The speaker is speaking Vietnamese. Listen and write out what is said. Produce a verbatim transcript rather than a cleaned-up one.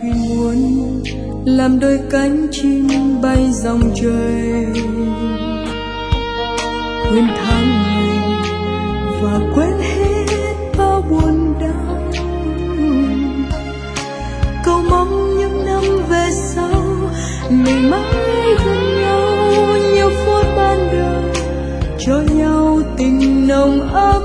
khi muốn làm đôi cánh chim bay dòng trời, quên tháng ngày và quên hết bao buồn đau. Cầu mong những năm về sau mình mãi gần nhau, nhiều phút ban đầu cho nhau tình nồng ấm.